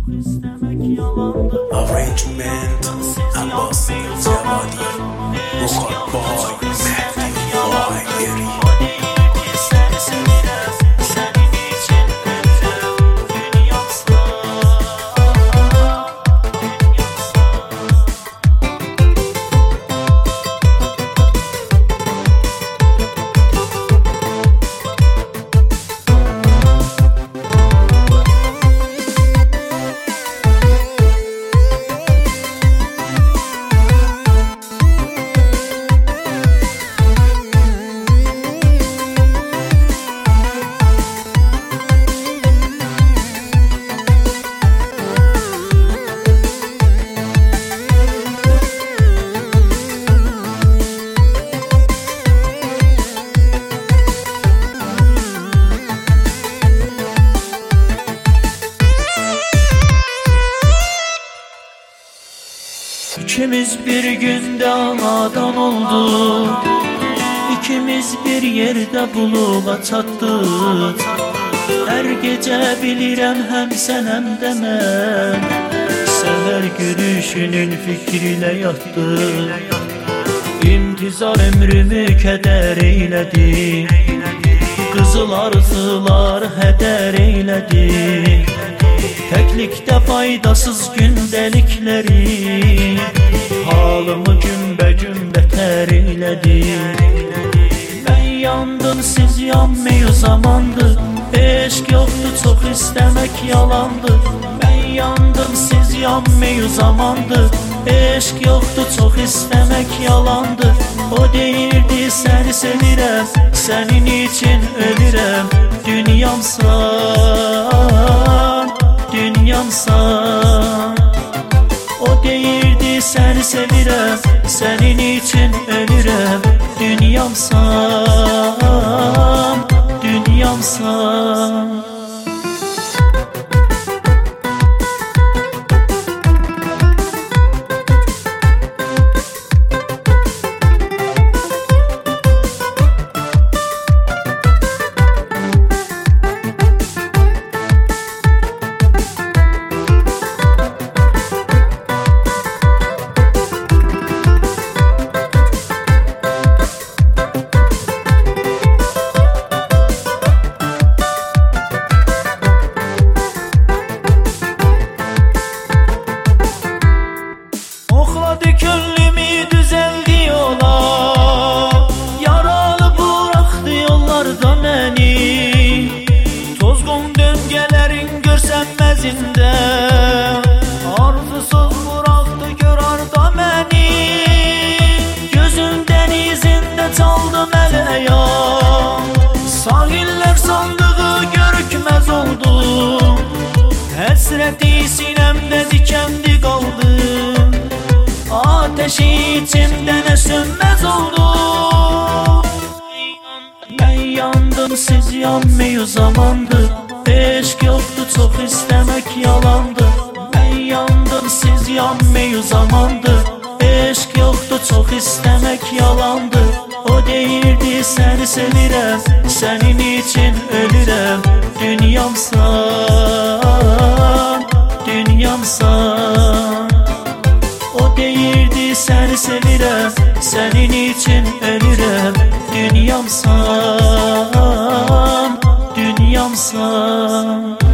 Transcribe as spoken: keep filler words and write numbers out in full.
Arrangement Abbas Jabadi Mukhar Boy Mehdi Boy Eri İkimiz bir günde anadan oldu, İkimiz bir yerde buluğa çattık. Her gece bilirəm hem sen hem de mən, Seher gülüşünün fikriyle yattık. İntizar ömrümü keder eyledi, Kızıl arzular heder eyledi. Teklikte faydasız gündelikleri, halımı gümbə gümbə tər eylədi. Ben yandım siz yanmıyor zamandır, Eşq yoktu çok istemek yalandır. Ben yandım siz yanmıyor zamandır, Eşq yoktu çok istemek yalandır. O deyirdi seni sevirəm, senin için ölürəm. Dünyamsan, dünyamsan. O deyirdi seni sevirəm, senin için ölürəm. Dünyamsan, dünyamsan. Könlümü düzeldi yola, yaralı bıraktı yollarda beni. Tozgun döngelerin görsenmezinde, arzusuz bıraktı gör arda beni. Gözüm denizinde çaldı meleğe, sahiller sandığı görükmez oldu. Hasreti sinemde dikendi kaldı, ateşi içimde ne sönmez oldu. Ben yandım siz yanmıyor zamandır, Eşq yoktu çok istemek yalandı. Ben yandım siz yanmıyor zamandır, Eşq yoktu çok istemek yalandı. O deyirdi seni sevirəm, senin için ölürəm. Dünyamsan, dünyamsan. O deyirdi seni sevirəm, senin için ölürəm. Dünyamsan, dünyamsan.